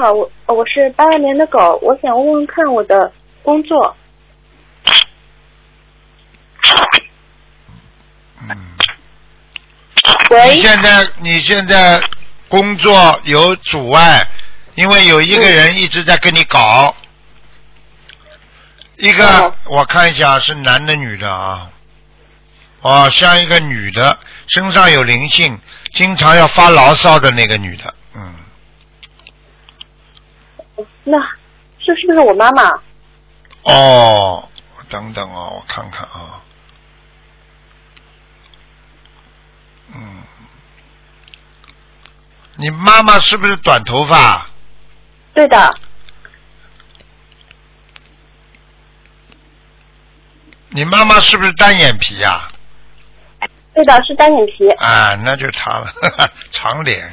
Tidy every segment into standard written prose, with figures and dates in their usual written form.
好，我是82年的狗，我想问问看我的工作。喂。 你现在工作有阻碍，因为有一个人一直在跟你搞。一个我看一下是男的女的啊？哦，像一个女的，身上有灵性，经常要发牢骚的那个女的， 那是不是我妈妈？ 哦，等等哦，我看看啊。你妈妈是不是短头发？ 对的。 你妈妈是不是单眼皮呀？ 对的，是单眼皮。 啊，那就她了，长脸。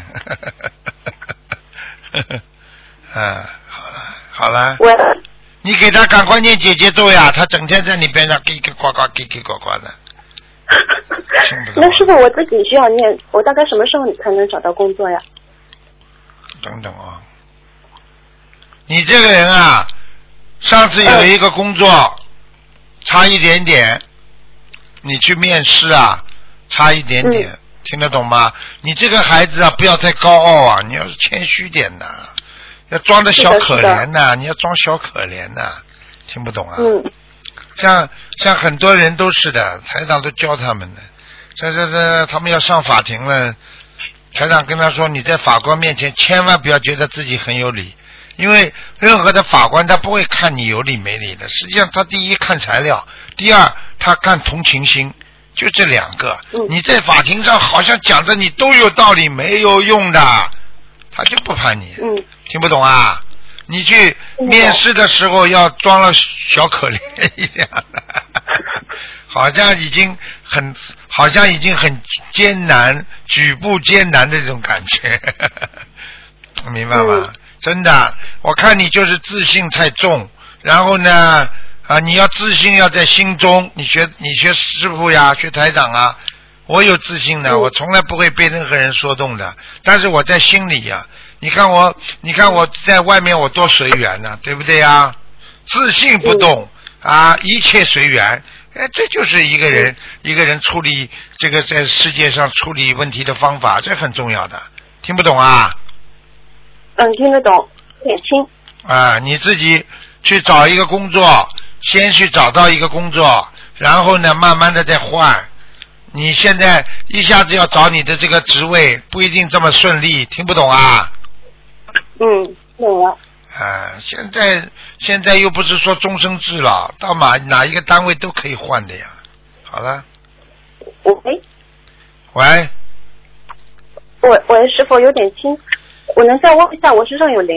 好了。 喂。 你给她赶快念姐姐咒呀，她整天在你边上叽叽呱呱叽叽呱呱的。 那是不是我自己需要念？我大概什么时候才能找到工作呀？ 等等啊，你这个人啊，上次有一个工作，差一点点，你去面试啊，差一点点，听得懂吗？你这个孩子啊，不要太高傲啊，你要是谦虚点的，要装的小可怜的，你要装小可怜的，听不懂啊？像很多人都是的，台长都教他们的。这他们要上法庭了，台长跟他说，你在法官面前千万不要觉得自己很有理，因为任何的法官他不会看你有理没理的，实际上他第一看材料，第二他看同情心，就这两个。你在法庭上好像讲的你都有道理，没有用的，他就不判你。听不懂啊？你去面试的时候要装了小可怜一样的，好像已经很艰难，举步艰难的这种感觉，明白吗？真的，我看你就是自信太重，然后呢，你要自信要在心中，你学师傅呀，学台长啊，我有自信的，我从来不会被任何人说动的，但是我在心里呀。你看我在外面我多随缘呢，对不对呀？自信不动啊，一切随缘。这就是一个人处理这个在世界上处理问题的方法，这很重要的。听不懂啊？ 听得懂，有点轻。 啊，你自己去找一个工作，先去找到一个工作，然后呢，慢慢的再换。你现在一下子要找你的这个职位，不一定这么顺利，听不懂啊？ 懂了。 现在又不是说终身制了，到哪一个单位都可以换的呀。好了。 喂。 喂。 喂，师傅有点轻，我能再问一下，我身上有灵